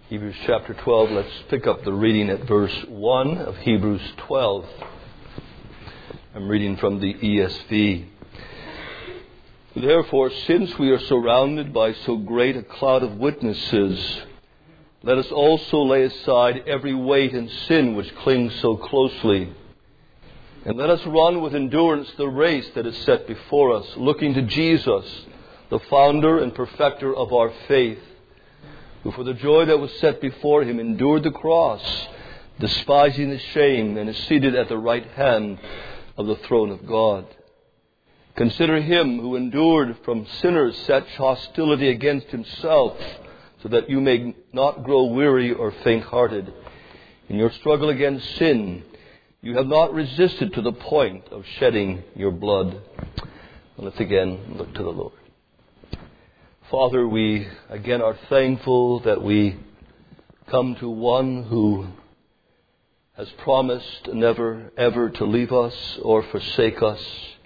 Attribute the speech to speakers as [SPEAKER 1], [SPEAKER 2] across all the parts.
[SPEAKER 1] Hebrews chapter 12, let's pick up the reading at verse 1 of Hebrews 12. I'm reading from the ESV. Therefore, since we are surrounded by so great a cloud of witnesses, let us also lay aside every weight and sin which clings so closely. And let us run with endurance the race that is set before us, looking to Jesus, the founder and perfecter of our faith, who for the joy that was set before him endured the cross, despising the shame, and is seated at the right hand of the throne of God. Consider him who endured from sinners such hostility against himself, so that you may not grow weary or faint-hearted. In your struggle against sin, you have not resisted to the point of shedding your blood. Let's again look to the Lord. Father, we again are thankful that we come to one who has promised never ever to leave us or forsake us.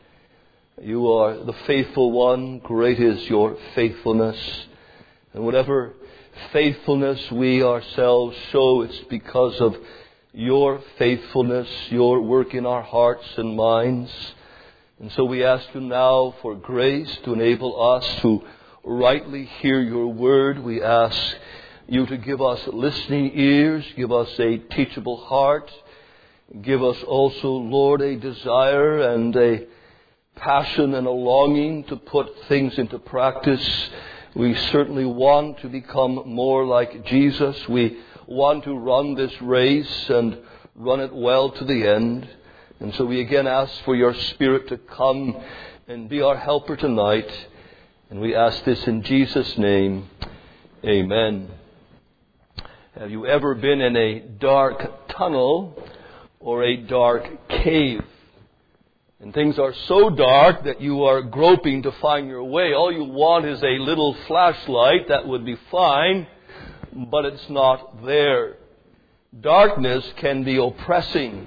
[SPEAKER 1] You are the faithful one. Great is your faithfulness. And whatever faithfulness we ourselves show, it's because of your faithfulness, your work in our hearts and minds. And so we ask you now for grace to enable us to rightly hear your word. We ask you to give us listening ears, give us a teachable heart, give us also, Lord, a desire and a passion and a longing to put things into practice. We certainly want to become more like Jesus. We want to run this race and run it well to the end. And so we again ask for your Spirit to come and be our helper tonight. And we ask this in Jesus' name. Amen. Have you ever been in a dark tunnel or a dark cave? And things are so dark that you are groping to find your way. All you want is a little flashlight. That would be fine, but it's not there. Darkness can be oppressing.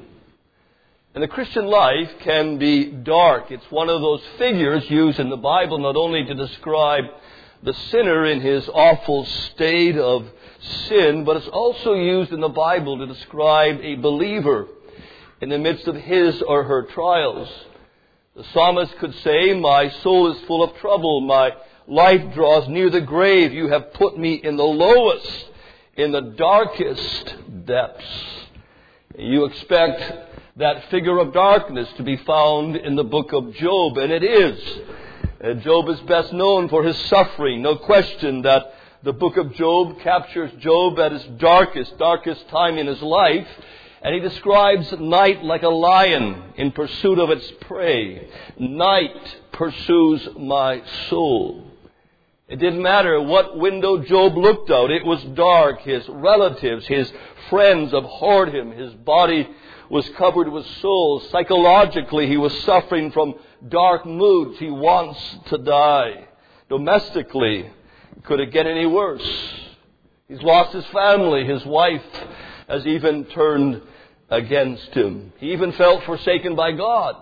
[SPEAKER 1] And the Christian life can be dark. It's one of those figures used in the Bible not only to describe the sinner in his awful state of sin, but it's also used in the Bible to describe a believer in the midst of his or her trials. The psalmist could say, "My soul is full of trouble. My life draws near the grave. You have put me in the lowest, in the darkest depths." You expect that figure of darkness to be found in the book of Job, and it is. Job is best known for his suffering. No question that the book of Job captures Job at his darkest time in his life. And he describes night like a lion in pursuit of its prey. Night pursues my soul. It didn't matter what window Job looked out. It was dark. His relatives, his friends abhorred him. His body was covered with souls. Psychologically, he was suffering from dark moods. He wants to die. Domestically, could it get any worse? He's lost his family. His wife has even turned against him. He even felt forsaken by God.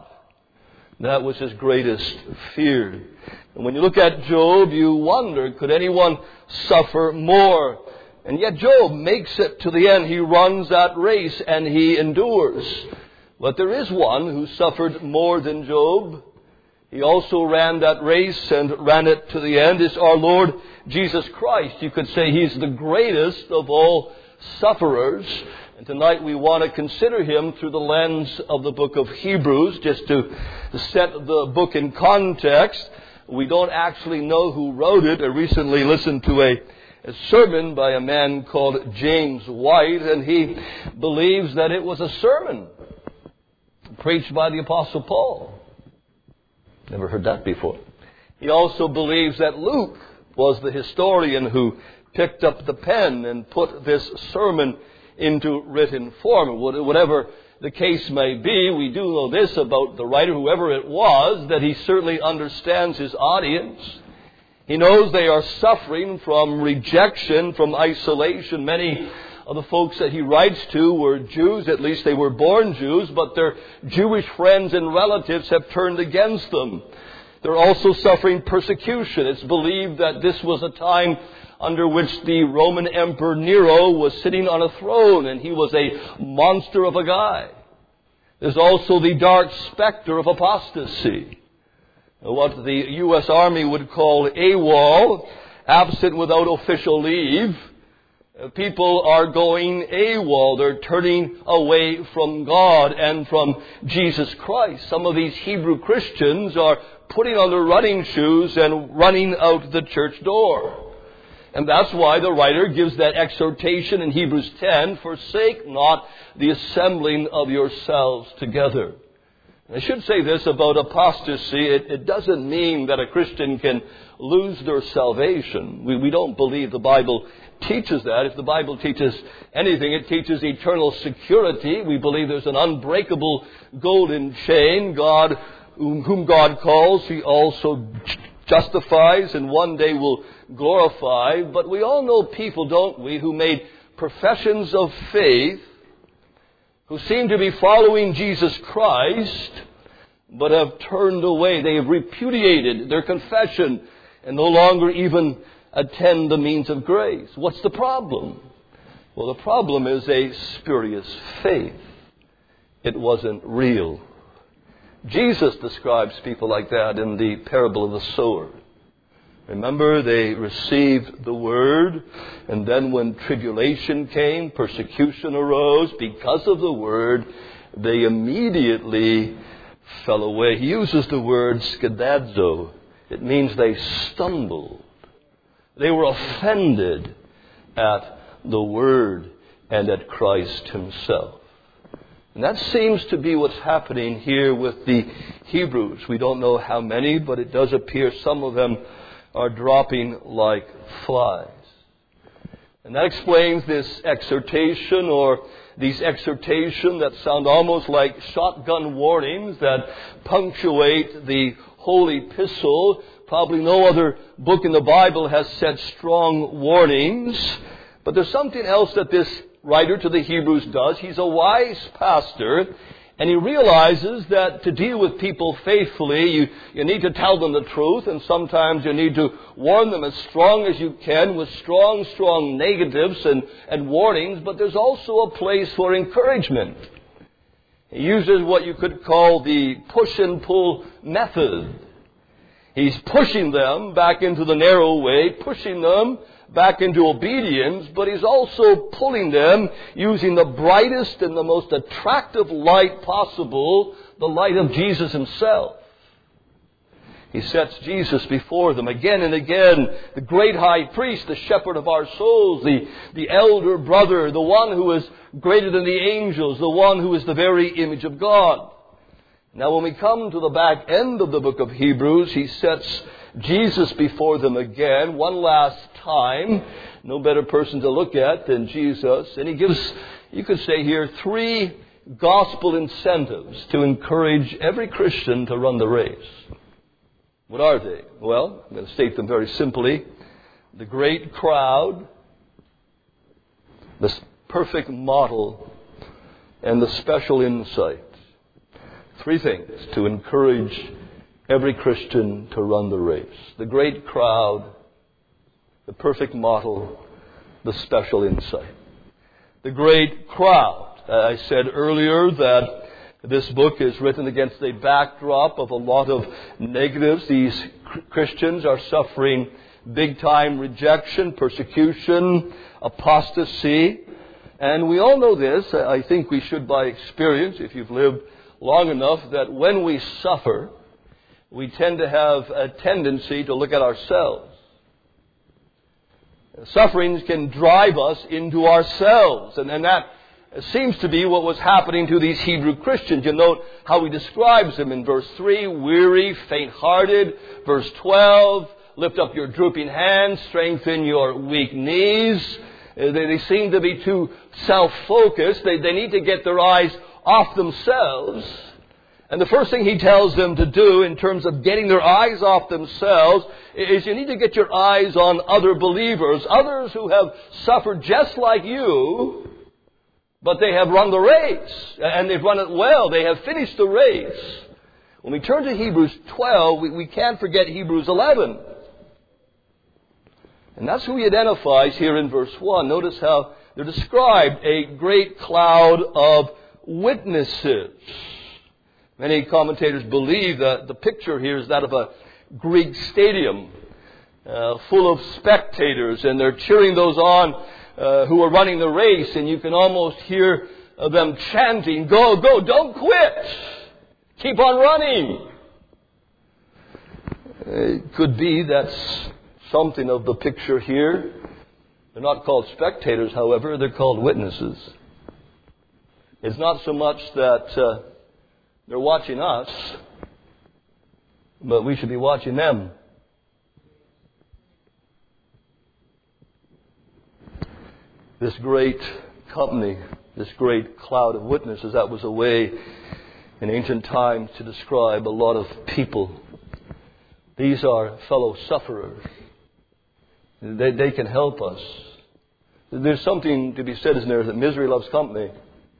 [SPEAKER 1] That was his greatest fear. And when you look at Job, you wonder, could anyone suffer more? And yet Job makes it to the end. He runs that race and he endures. But there is one who suffered more than Job. He also ran that race and ran it to the end. It's our Lord Jesus Christ. You could say he's the greatest of all sufferers. And tonight we want to consider him through the lens of the book of Hebrews. Just to set the book in context, we don't actually know who wrote it. I recently listened to a sermon by a man called James White, and he believes that it was a sermon preached by the Apostle Paul. Never heard that before. He also believes that Luke was the historian who picked up the pen and put this sermon into written form. Whatever the case may be, we do know this about the writer, whoever it was, that he certainly understands his audience. He knows they are suffering from rejection, from isolation. Many of the folks that he writes to were Jews, at least they were born Jews, but their Jewish friends and relatives have turned against them. They're also suffering persecution. It's believed that this was a time under which the Roman Emperor Nero was sitting on a throne, and he was a monster of a guy. There's also the dark specter of apostasy, what the U.S. Army would call AWOL, absent without official leave. People are going AWOL. They're turning away from God and from Jesus Christ. Some of these Hebrew Christians are putting on their running shoes and running out the church door. And that's why the writer gives that exhortation in Hebrews 10, forsake not the assembling of yourselves together. I should say this about apostasy. It doesn't mean that a Christian can lose their salvation. We don't believe the Bible teaches that. If the Bible teaches anything, it teaches eternal security. We believe there's an unbreakable golden chain. God, whom God calls, He also justifies and one day will glorify. But we all know people, don't we, who made professions of faith, who seem to be following Jesus Christ, but have turned away. They have repudiated their confession and no longer even attend the means of grace. What's the problem? Well, the problem is a spurious faith. It wasn't real. Jesus describes people like that in the parable of the sower. Remember, they received the word, and then when tribulation came, persecution arose because of the word, they immediately fell away. He uses the word skedadzo. It means they stumbled. They were offended at the word and at Christ Himself. And that seems to be what's happening here with the Hebrews. We don't know how many, but it does appear some of them are dropping like flies. And that explains this exhortation, or these exhortations that sound almost like shotgun warnings that punctuate the Holy Epistle. Probably no other book in the Bible has set strong warnings. But there's something else that this writer to the Hebrews does. He's a wise pastor, and he realizes that to deal with people faithfully, you need to tell them the truth, and sometimes you need to warn them as strong as you can with strong negatives and warnings, but there's also a place for encouragement. He uses what you could call the push and pull method. He's pushing them back into the narrow way, pushing them back into obedience, but He's also pulling them using the brightest and the most attractive light possible, the light of Jesus Himself. He sets Jesus before them again and again, the great high priest, the shepherd of our souls, the elder brother, the one who is greater than the angels, the one who is the very image of God. Now when we come to the back end of the book of Hebrews, he sets Jesus before them again, one last time. No better person to look at than Jesus. And he gives, you could say here, 3 gospel incentives to encourage every Christian to run the race. What are they? Well, I'm going to state them very simply. The great crowd, the perfect model, and the special insight. 3 things to encourage every Christian to run the race. The great crowd, the perfect model, the special insight. The great crowd. I said earlier that this book is written against a backdrop of a lot of negatives. These Christians are suffering big-time rejection, persecution, apostasy. And we all know this. I think we should by experience, if you've lived long enough, that when we suffer, we tend to have a tendency to look at ourselves. Sufferings can drive us into ourselves. And that seems to be what was happening to these Hebrew Christians. You note how he describes them in verse 3, weary, faint-hearted. Verse 12, lift up your drooping hands, strengthen your weak knees. They seem to be too self-focused. They need to get their eyes off themselves. And the first thing he tells them to do in terms of getting their eyes off themselves is you need to get your eyes on other believers, others who have suffered just like you, but they have run the race, and they've run it well. They have finished the race. When we turn to Hebrews 12, we can't forget Hebrews 11. And that's who he identifies here in verse 1. Notice how they're described, a great cloud of witnesses. Many commentators believe that the picture here is that of a Greek stadium full of spectators, and they're cheering those on who are running the race, and you can almost hear them chanting, "Go, go, don't quit! Keep on running!" It could be that's something of the picture here. They're not called spectators, however, they're called witnesses. It's not so much that they're watching us, but we should be watching them. This great company, this great cloud of witnesses, that was a way in ancient times to describe a lot of people. These are fellow sufferers. They can help us. There's something to be said, isn't there, that misery loves company.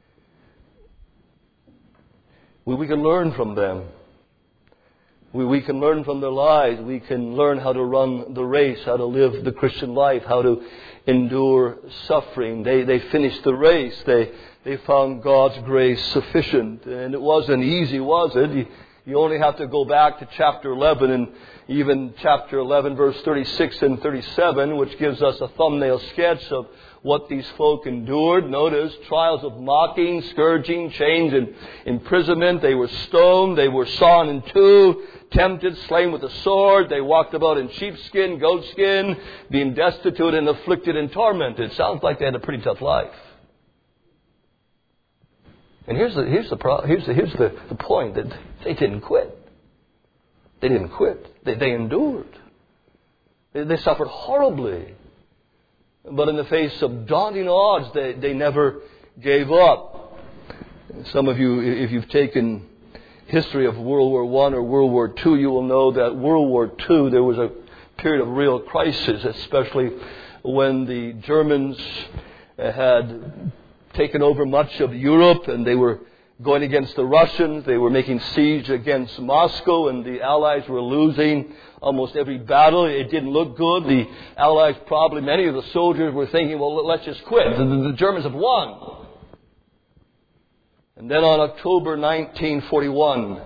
[SPEAKER 1] We can learn from them. We can learn from their lives. We can learn how to run the race, how to live the Christian life, how to endure suffering. They finished the race. They found God's grace sufficient. And it wasn't easy, was it? You only have to go back to chapter 11 and even chapter 11, verse 36 and 37, which gives us a thumbnail sketch of what these folk endured. Notice, trials of mocking, scourging, chains, and imprisonment. They were stoned. They were sawn in two, tempted, slain with a sword. They walked about in sheepskin, goatskin, being destitute and afflicted and tormented. Sounds like they had a pretty tough life. And here's the point, that they didn't quit. They didn't quit. They endured. They suffered horribly. But in the face of daunting odds, they never gave up. Some of you, if you've taken history of World War I or World War II, you will know that World War II, there was a period of real crisis, especially when the Germans had taken over much of Europe, and they were going against the Russians. They were making siege against Moscow, and the Allies were losing almost every battle. It didn't look good. The Allies, probably many of the soldiers, were thinking, well, let's just quit. The Germans have won. And then on October 1941,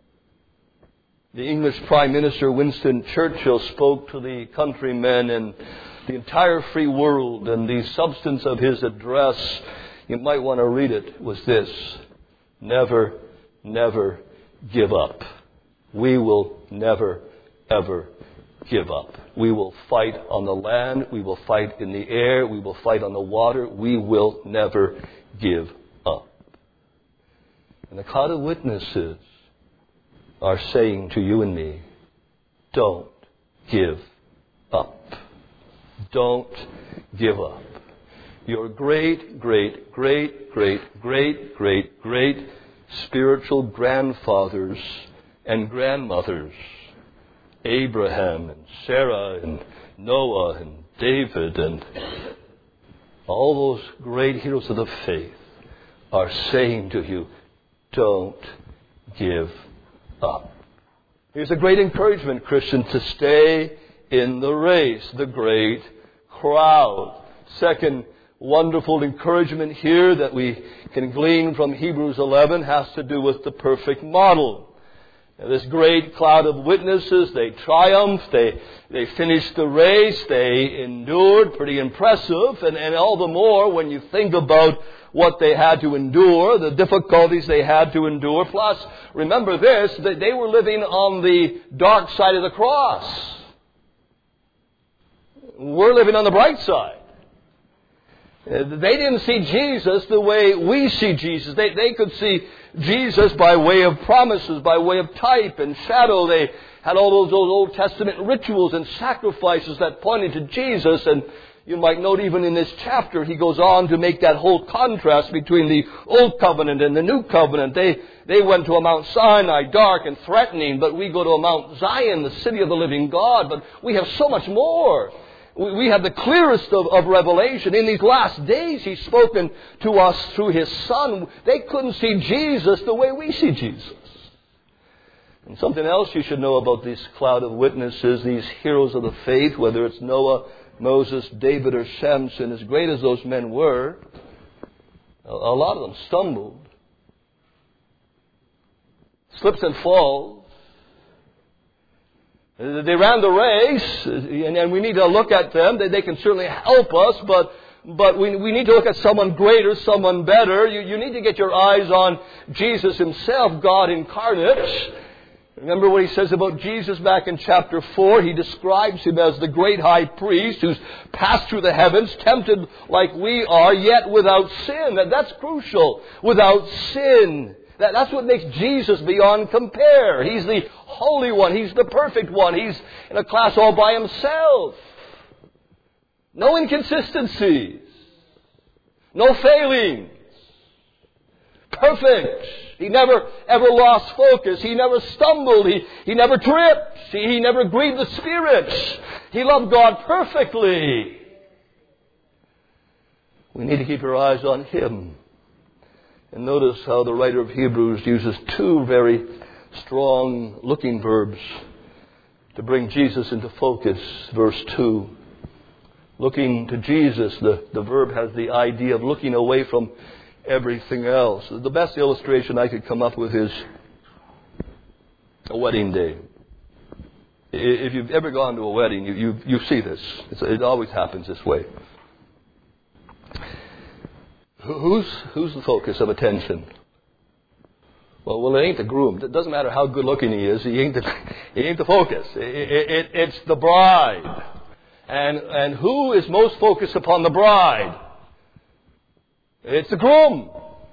[SPEAKER 1] the English Prime Minister Winston Churchill spoke to the countrymen and the entire free world, and the substance of his address, you might want to read it, was this: never, never give up. We will never, ever give up. We will fight on the land. We will fight in the air. We will fight on the water. We will never give up. And the cloud of witnesses are saying to you and me, don't give up. Don't give up. Your great, great, great, great, great, great, great spiritual grandfathers and grandmothers, Abraham and Sarah and Noah and David and all those great heroes of the faith, are saying to you, don't give up. Here's a great encouragement, Christian, to stay in the race, the great crowd. Second wonderful encouragement here that we can glean from Hebrews 11 has to do with the perfect model. Now, this great cloud of witnesses, they triumphed, they finished the race, they endured, pretty impressive, and all the more when you think about what they had to endure, the difficulties they had to endure. Plus, remember this, that they were living on the dark side of the cross. We're living on the bright side. They didn't see Jesus the way we see Jesus. They could see Jesus by way of promises, by way of type and shadow. They had all those Old Testament rituals and sacrifices that pointed to Jesus. And you might note even in this chapter, he goes on to make that whole contrast between the Old Covenant and the New Covenant. They went to a Mount Sinai, dark and threatening, but we go to a Mount Zion, the city of the living God. But we have so much more. We have the clearest of revelation. In these last days, He's spoken to us through His Son. They couldn't see Jesus the way we see Jesus. And something else you should know about this cloud of witnesses, these heroes of the faith, whether it's Noah, Moses, David, or Samson, as great as those men were, a lot of them stumbled, slips and falls. They ran the race, and we need to look at them. They can certainly help us, but we need to look at someone greater, someone better. You need to get your eyes on Jesus Himself, God incarnate. Remember what He says about Jesus back in chapter 4? He describes Him as the great high priest who's passed through the heavens, tempted like we are, yet without sin. That's crucial. Without sin. That's what makes Jesus beyond compare. He's the Holy One. He's the perfect one. He's in a class all by Himself. No inconsistencies. No failings. Perfect. He never ever lost focus. He never stumbled. He never tripped. He never grieved the Spirit. He loved God perfectly. We need to keep our eyes on Him. And notice how the writer of Hebrews uses two very strong looking verbs to bring Jesus into focus. Verse 2. Looking to Jesus, the verb has the idea of looking away from everything else. The best illustration I could come up with is a wedding day. If you've ever gone to a wedding, you see this. It always happens this way. Who's the focus of attention? Well, it ain't the groom. It doesn't matter how good looking he is. He ain't the focus. It's the bride. And who is most focused upon the bride? It's the groom.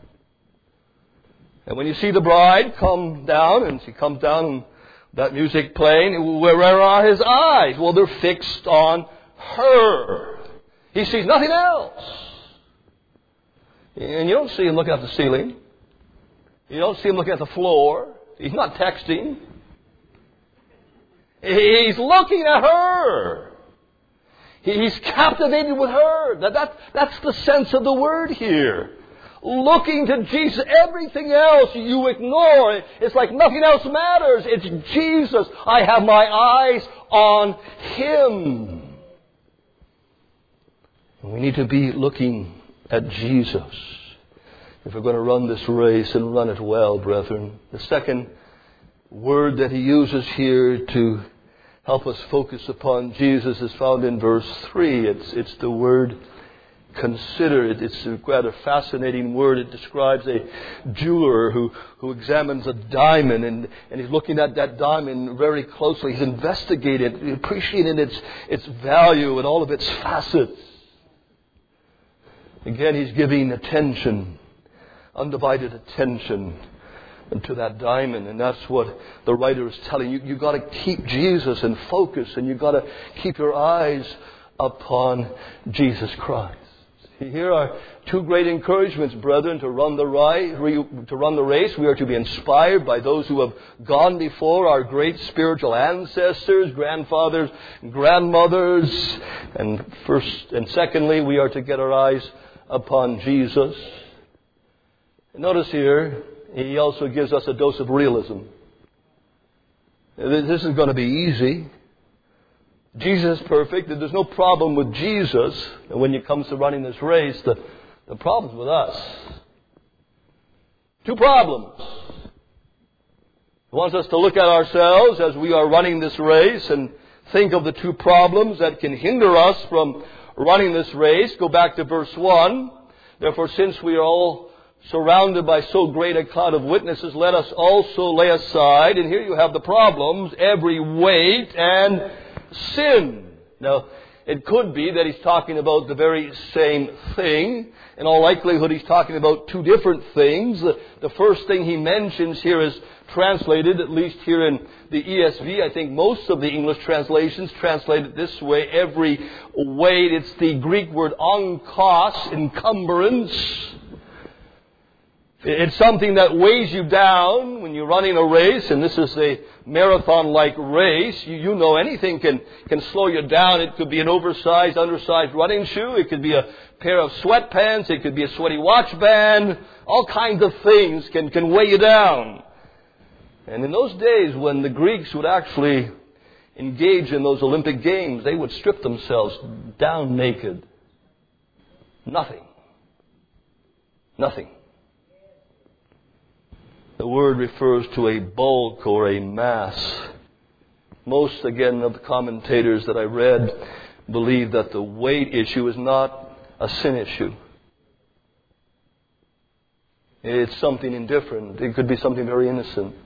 [SPEAKER 1] And when you see the bride come down, and she comes down, and that music playing, where are his eyes? Well, they're fixed on her. He sees nothing else. And you don't see him looking at the ceiling. You don't see him looking at the floor. He's not texting. He's looking at her. He's captivated with her. That's the sense of the word here. Looking to Jesus. Everything else you ignore. It's like nothing else matters. It's Jesus. I have my eyes on Him. We need to be looking at Jesus if we're going to run this race and run it well, brethren. The second word that he uses here to help us focus upon Jesus is found in verse 3. It's the word consider. It's a rather fascinating word. It describes a jeweler who examines a diamond and he's looking at that diamond very closely. He's investigated, appreciated its value and all of its facets. Again, he's giving attention, undivided attention to that diamond. And that's what the writer is telling you. You've got to keep Jesus in focus, and you've got to keep your eyes upon Jesus Christ. Here are two great encouragements, brethren, to run the race. We are to be inspired by those who have gone before, our great spiritual ancestors, grandfathers, grandmothers. And first and secondly, we are to get our eyes upon Jesus. Notice here, he also gives us a dose of realism. This is going to be easy. Jesus is perfect. There's no problem with Jesus. And when it comes to running this race, the problem's with us. Two problems. He wants us to look at ourselves as we are running this race and think of the two problems that can hinder us from running this race. Go back to verse 1. Therefore, since we are all surrounded by so great a cloud of witnesses, let us also lay aside, and here you have the problems, every weight and sin. Now, it could be that he's talking about the very same thing. In all likelihood, he's talking about two different things. The first thing he mentions here is translated, at least here in the ESV. I think most of the English translations translate it this way: every weight. It's the Greek word onkos, encumbrance. It's something that weighs you down when you're running a race, and this is a marathon-like race. You know anything can slow you down. It could be an oversized, undersized running shoe. It could be a pair of sweatpants. It could be a sweaty watch band. All kinds of things can weigh you down. And in those days when the Greeks would actually engage in those Olympic Games, they would strip themselves down naked. Nothing. Nothing. The word refers to a bulk or a mass. Most, again, of the commentators that I read believe that the weight issue is not a sin issue. It's something indifferent. It could be something very innocent.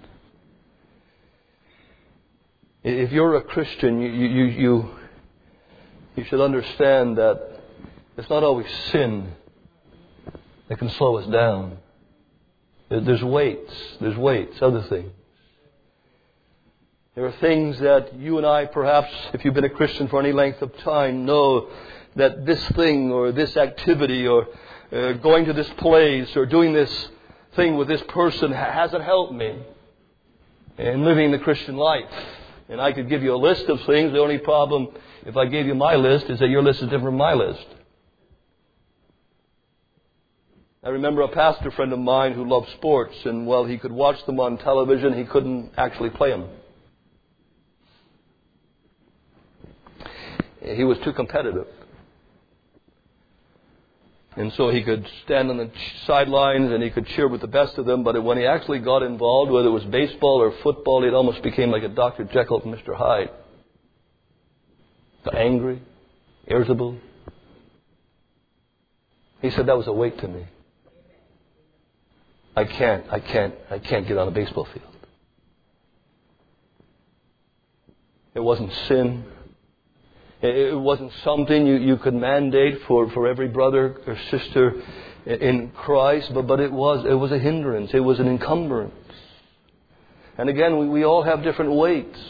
[SPEAKER 1] If you're a Christian, you should understand that it's not always sin that can slow us down. There's weights, other things. There are things that you and I, perhaps, if you've been a Christian for any length of time, know that this thing or this activity or going to this place or doing this thing with this person hasn't helped me in living the Christian life. And I could give you a list of things. The only problem, if I gave you my list, is that your list is different from my list. I remember a pastor friend of mine who loved sports, and while he could watch them on television, he couldn't actually play them. He was too competitive. And so he could stand on the sidelines and he could cheer with the best of them, but when he actually got involved, whether it was baseball or football, it almost became like a Dr. Jekyll and Mr. Hyde. Angry, irritable. He said that was a weight to me. I can't get on a baseball field. It wasn't sin. It wasn't something you could mandate for every brother or sister in Christ, but it was a hindrance. It was an encumbrance. And again, we all have different weights.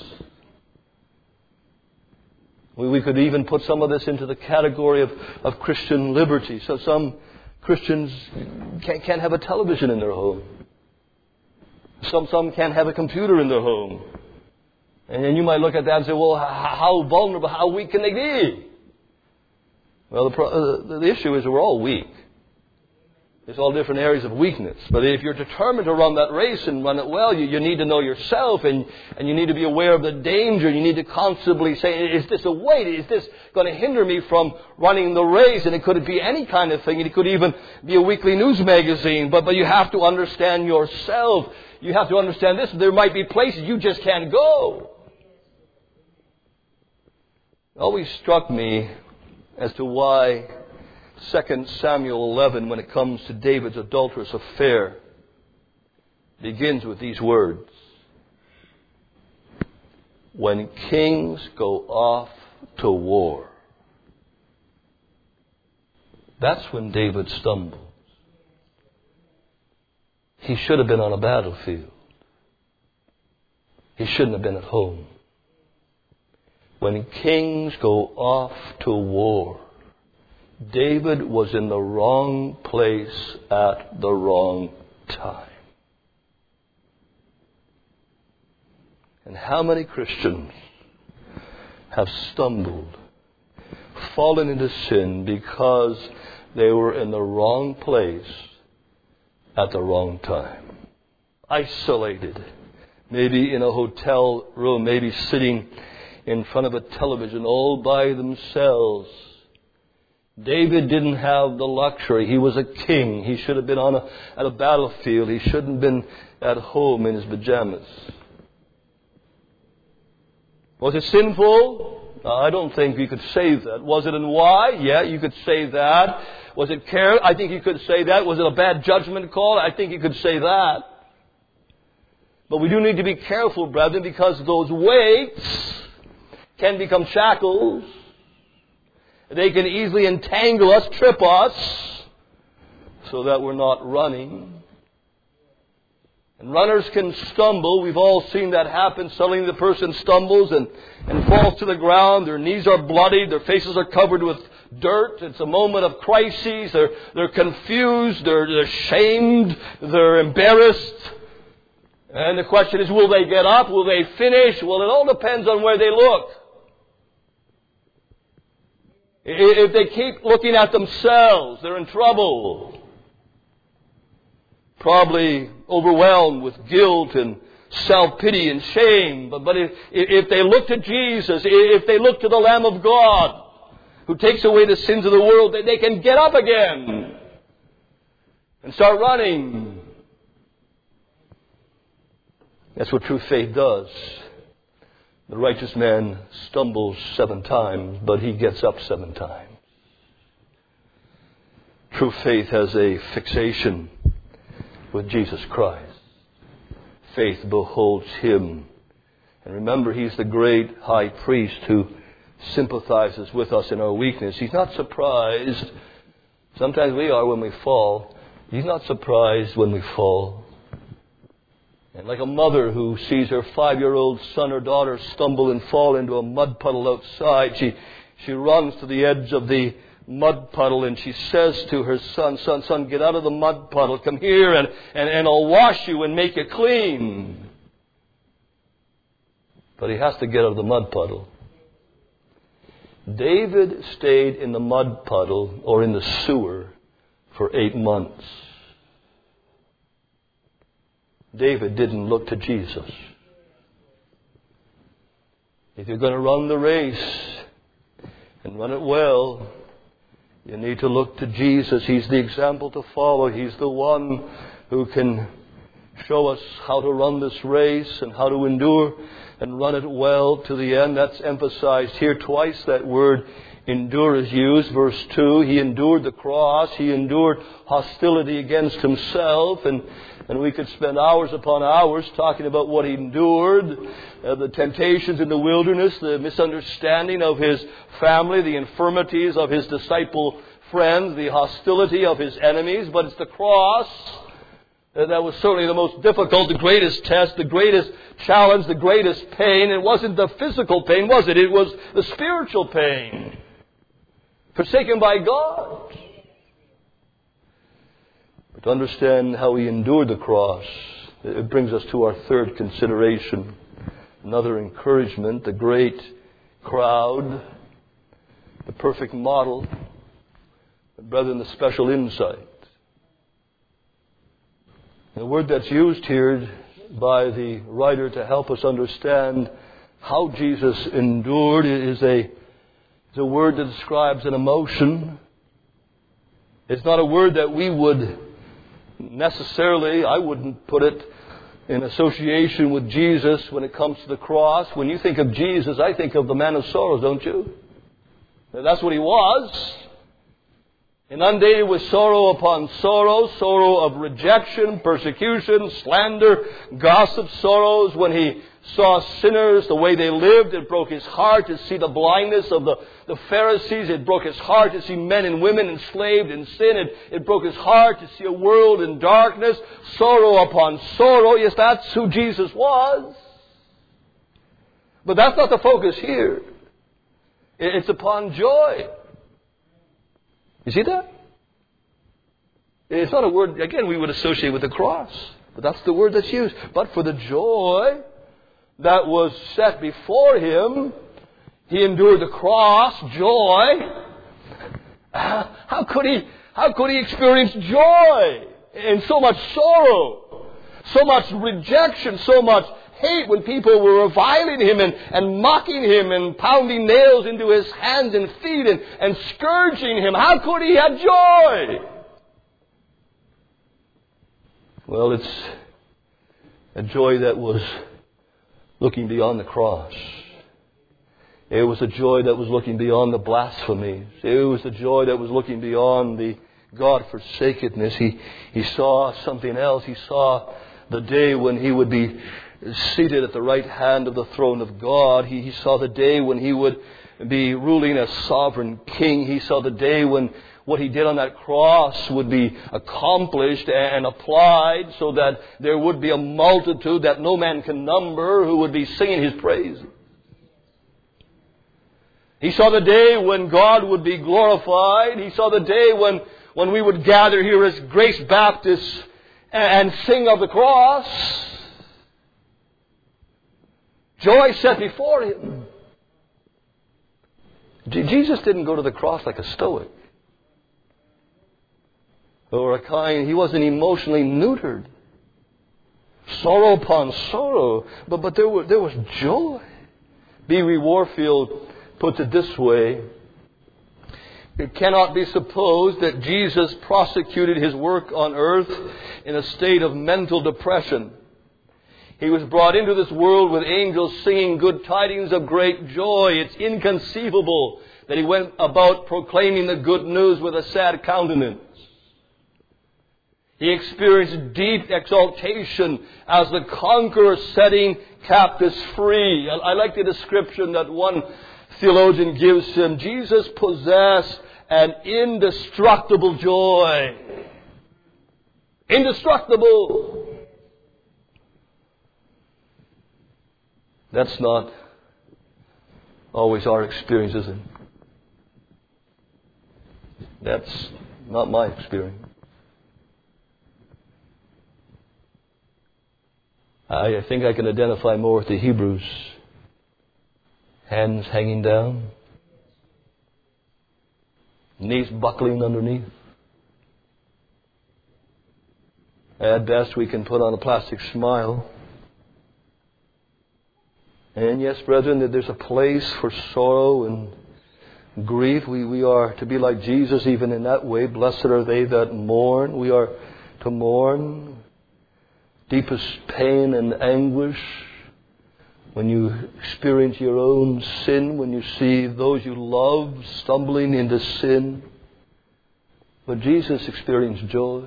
[SPEAKER 1] We could even put some of this into the category of Christian liberty. So some Christians can't have a television in their home. Some can't have a computer in their home. And you might look at that and say, well, how vulnerable, how weak can they be? Well, the issue is we're all weak. There's all different areas of weakness. But if you're determined to run that race and run it well, you need to know yourself and you need to be aware of the danger. You need to constantly say, is this a weight? Is this going to hinder me from running the race? And it could be any kind of thing. It could even be a weekly news magazine. But you have to understand yourself. You have to understand this. There might be places you just can't go. It always struck me as to why 2 Samuel 11, when it comes to David's adulterous affair, begins with these words. When kings go off to war. That's when David stumbles. He should have been on a battlefield. He shouldn't have been at home. When kings go off to war, David was in the wrong place at the wrong time. And how many Christians have stumbled, fallen into sin because they were in the wrong place at the wrong time? Isolated, maybe in a hotel room, maybe sitting in front of a television all by themselves. David didn't have the luxury. He was a king. He should have been at a battlefield. He shouldn't have been at home in his pajamas. Was it sinful? I don't think you could say that. Was it and why? Yeah, you could say that. Was it care? I think you could say that. Was it a bad judgment call? I think you could say that. But we do need to be careful, brethren, because those weights can become shackles. They can easily entangle us, trip us, so that we're not running. And runners can stumble. We've all seen that happen. Suddenly the person stumbles and falls to the ground. Their knees are bloodied. Their faces are covered with dirt. It's a moment of crisis. They're confused. They're shamed. They're embarrassed. And the question is, will they get up? Will they finish? Well, it all depends on where they look. If they keep looking at themselves, they're in trouble. Probably overwhelmed with guilt and self-pity and shame. But if they look to Jesus, if they look to the Lamb of God, who takes away the sins of the world, they can get up again and start running. That's what true faith does. The righteous man stumbles 7 times, but he gets up 7 times. True faith has a fixation with Jesus Christ. Faith beholds Him. And remember, He's the great high priest who sympathizes with us in our weakness. He's not surprised. Sometimes we are when we fall. He's not surprised when we fall. And like a mother who sees her 5-year-old son or daughter stumble and fall into a mud puddle outside, she runs to the edge of the mud puddle and she says to her son, get out of the mud puddle. Come here and I'll wash you and make you clean. But he has to get out of the mud puddle. David stayed in the mud puddle or in the sewer for 8 months. David didn't look to Jesus. If you're going to run the race and run it well, you need to look to Jesus. He's the example to follow. He's the one who can show us how to run this race and how to endure and run it well to the end. That's emphasized here twice. That word endure is used. Verse 2, He endured the cross. He endured hostility against Himself. And we could spend hours upon hours talking about what He endured. The temptations in the wilderness, the misunderstanding of His family, the infirmities of His disciple friends, the hostility of His enemies. But it's the cross that was certainly the most difficult, the greatest test, the greatest challenge, the greatest pain. It wasn't the physical pain, was it? It was the spiritual pain. Forsaken by God. But to understand how He endured the cross, it brings us to our third consideration. Another encouragement, the great crowd, the perfect model, but brethren, the special insight. The word that's used here by the writer to help us understand how Jesus endured is a word that describes an emotion. It's not a word that we would necessarily, I wouldn't put it in association with Jesus when it comes to the cross. When you think of Jesus, I think of the man of sorrows, don't you? That's what He was. Inundated with sorrow upon sorrow, sorrow of rejection, persecution, slander, gossip, sorrows. When He saw sinners, the way they lived, it broke His heart to see the blindness of the Pharisees. It broke His heart to see men and women enslaved in sin. It broke His heart to see a world in darkness, sorrow upon sorrow. Yes, that's who Jesus was. But that's not the focus here. It's upon joy. You see that? It's not a word, again, we would associate with the cross. But that's the word that's used. But for the joy that was set before Him, He endured the cross, joy. How could He experience joy in so much sorrow, so much rejection, so much hate when people were reviling Him and mocking Him and pounding nails into His hands and feet and scourging Him? How could He have joy? Well, it's a joy that was looking beyond the cross. It was a joy that was looking beyond the blasphemies. It was a joy that was looking beyond the God-forsakenness. He saw something else. He saw the day when He would be seated at the right hand of the throne of God. He saw the day when He would be ruling as sovereign king. He saw the day when what He did on that cross would be accomplished and applied so that there would be a multitude that no man can number who would be singing His praise. He saw the day when God would be glorified. He saw the day when we would gather here as Grace Baptists and sing of the cross. Joy set before Him. Jesus didn't go to the cross like a stoic. Or He wasn't emotionally neutered. sorrow upon sorrow, but there was joy. B. W. Warfield puts it this way: it cannot be supposed that Jesus prosecuted His work on earth in a state of mental depression. He was brought into this world with angels singing good tidings of great joy. It's inconceivable that He went about proclaiming the good news with a sad countenance. He experienced deep exaltation as the conqueror setting captives free. I like the description that one theologian gives Him. Jesus possessed an indestructible joy. Indestructible. That's not always our experience, is it? That's not my experience. I think I can identify more with the Hebrews. Hands hanging down. Knees buckling underneath. At best we can put on a plastic smile. And yes, brethren, that there's a place for sorrow and grief. We are to be like Jesus even in that way. Blessed are they that mourn. We are to mourn deepest pain and anguish when you experience your own sin, when you see those you love stumbling into sin. But Jesus experienced joy.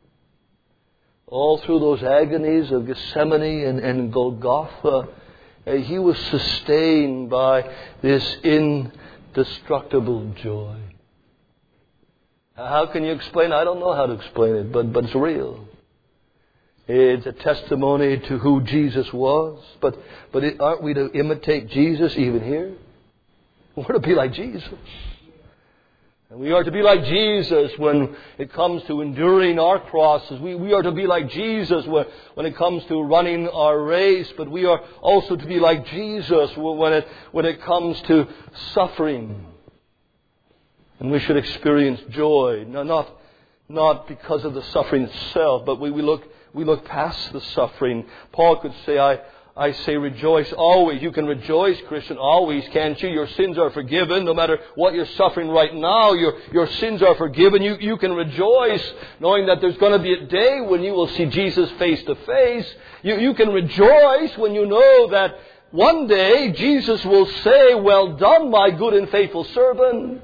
[SPEAKER 1] All through those agonies of Gethsemane and Golgotha, He was sustained by this indestructible joy. How can you explain it? I don't know how to explain it, but it's real. It's a testimony to who Jesus was. But aren't we to imitate Jesus even here? We're to be like Jesus. And we are to be like Jesus when it comes to enduring our crosses. We are to be like Jesus when it comes to running our race. But we are also to be like Jesus when it comes to suffering. And we should experience joy. Not because of the suffering itself, but we look past the suffering. Paul could say, I say rejoice always. You can rejoice, Christian, always, can't you? Your sins are forgiven. No matter what you're suffering right now, your sins are forgiven. You can rejoice knowing that there's going to be a day when you will see Jesus face to face. You can rejoice when you know that one day Jesus will say, well done, my good and faithful servant.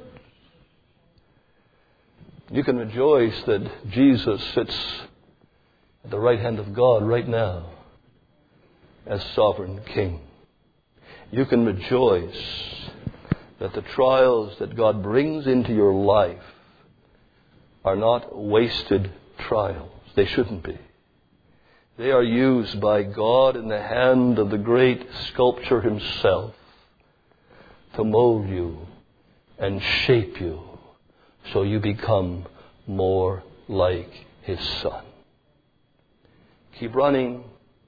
[SPEAKER 1] You can rejoice that Jesus sits at the right hand of God right now as sovereign King. You can rejoice that the trials that God brings into your life are not wasted trials. They shouldn't be. They are used by God in the hand of the great sculptor Himself to mold you and shape you so you become more like His Son. Keep running.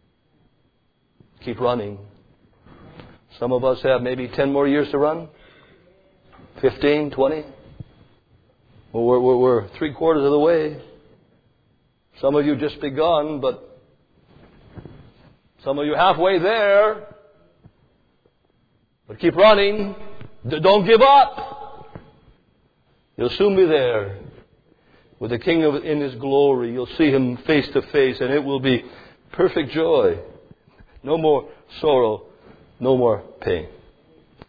[SPEAKER 1] Keep running. Some of us have maybe 10 more years to run. 15, 20. Well, we're 3/4 of the way. Some of you just begun, but some of you halfway there. But keep running. Don't give up. You'll soon be there with the King in His glory. You'll see Him face to face, and it will be perfect joy. No more sorrow, no more pain.